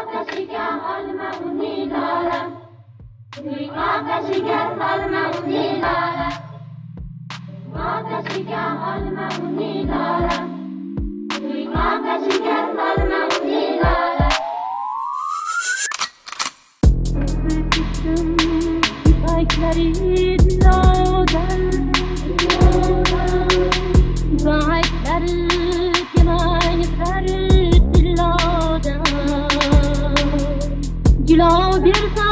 آتشیگه آلمانی دارم توی آتشیگه آلمانی دارم آتشیگه آلمانی دارم توی آتشیگه آلمانی دارم Çiçekleri lodan Zahitleri kemayetleri lodan Gülü bir